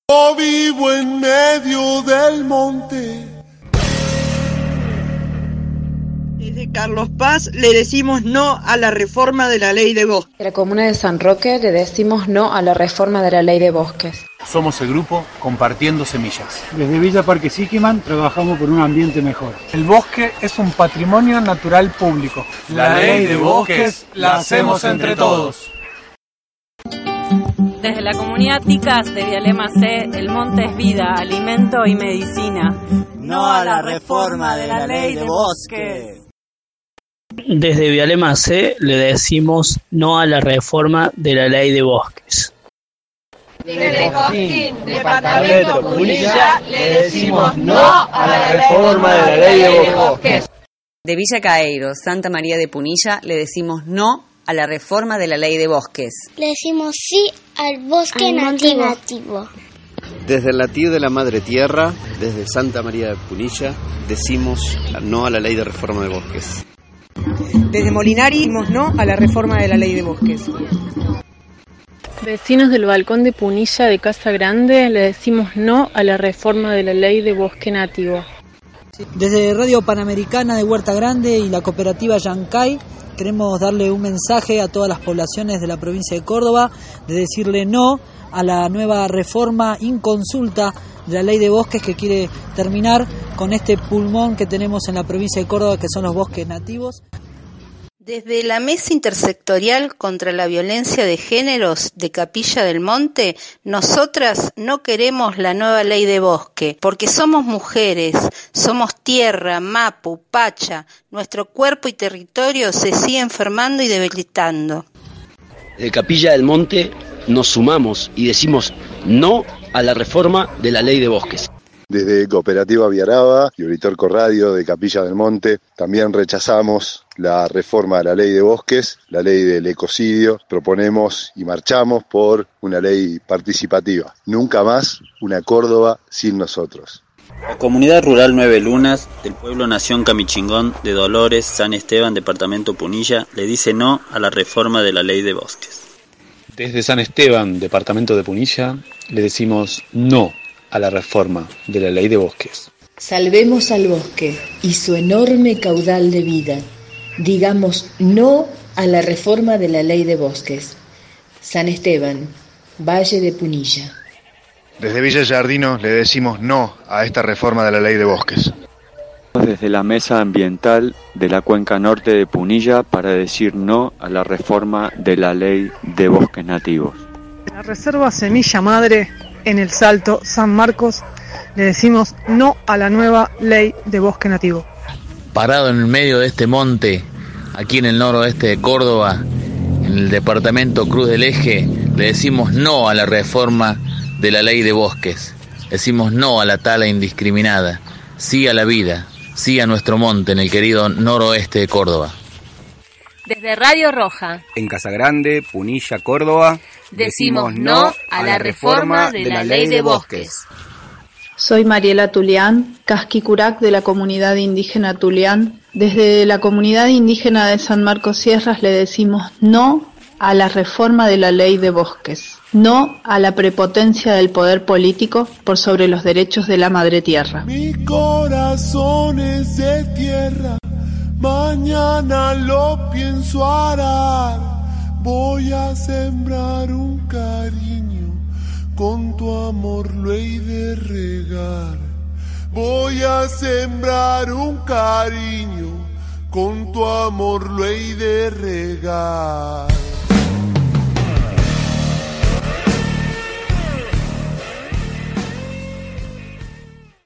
Yo vivo en medio del monte. Desde Carlos Paz le decimos no a la reforma de la ley de bosques. De la comuna de San Roque le decimos no a la reforma de la ley de bosques. Somos el grupo Compartiendo Semillas. Desde Villa Parque Siquiman trabajamos por un ambiente mejor. El bosque es un patrimonio natural público. La ley de bosques la hacemos entre todos. Desde la comunidad Ticas de Vialema C, el monte es vida, alimento y medicina. No a la reforma de la ley de bosque. Desde Vialema C le decimos no a la reforma de la ley de bosques. Desde Cosquín, departamento Punilla, le decimos no a la reforma de la ley de bosques. De Villa Caeiro, Santa María de Punilla, le decimos no a la reforma de la ley de bosques. Le decimos sí al bosque nativo. Desde el latir de la Madre Tierra, desde Santa María de Punilla, decimos no a la ley de reforma de bosques. Desde Molinari decimos no a la reforma de la ley de bosques. Vecinos del balcón de Punilla de Casa Grande le decimos no a la reforma de la ley de bosque nativo. Desde Radio Panamericana de Huerta Grande y la cooperativa Yancay queremos darle un mensaje a todas las poblaciones de la provincia de Córdoba de decirle no a la nueva reforma inconsulta de la ley de bosques que quiere terminar con este pulmón que tenemos en la provincia de Córdoba, que son los bosques nativos. Desde la Mesa Intersectorial contra la Violencia de Géneros de Capilla del Monte, nosotras no queremos la nueva ley de bosque, porque somos mujeres, somos tierra, mapu, pacha, nuestro cuerpo y territorio se sigue enfermando y debilitando. De Capilla del Monte nos sumamos y decimos no a la reforma de la ley de bosques. Desde Cooperativa Viaraba y Uritorco Radio de Capilla del Monte también rechazamos la reforma de la ley de bosques, la ley del ecocidio. Proponemos y marchamos por una ley participativa. Nunca más una Córdoba sin nosotros. La Comunidad Rural Nueve Lunas del pueblo Nación Camichingón de Dolores, San Esteban, departamento Punilla, le dice no a la reforma de la ley de bosques. Desde San Esteban, departamento de Punilla, le decimos no a la reforma de la ley de bosques. Salvemos al bosque y su enorme caudal de vida. Digamos no a la reforma de la ley de bosques. San Esteban, Valle de Punilla. Desde Villa Giardino le decimos no a esta reforma de la ley de bosques. Desde la Mesa Ambiental de la Cuenca Norte de Punilla para decir no a la reforma de la ley de bosques nativos. La Reserva Semilla Madre en El Salto, San Marcos, le decimos no a la nueva ley de bosque nativo. Parado en el medio de este monte, aquí en el noroeste de Córdoba, en el departamento Cruz del Eje, le decimos no a la reforma de la ley de bosques. Decimos no a la tala indiscriminada, sí a la vida, sí a nuestro monte en el querido noroeste de Córdoba. Desde Radio Roja, en Casagrande, Punilla, Córdoba, decimos no a la reforma de la ley de bosques. Soy Mariela Tulián, Casquicurac de la comunidad indígena Tulián. Desde la comunidad indígena de San Marcos Sierras le decimos no a la reforma de la ley de bosques, no a la prepotencia del poder político por sobre los derechos de la madre tierra. Mi corazón es de tierra, mañana lo pienso arar, voy a sembrar un cariño, con tu amor lo he de regar. Voy a sembrar un cariño, con tu amor lo he de regar.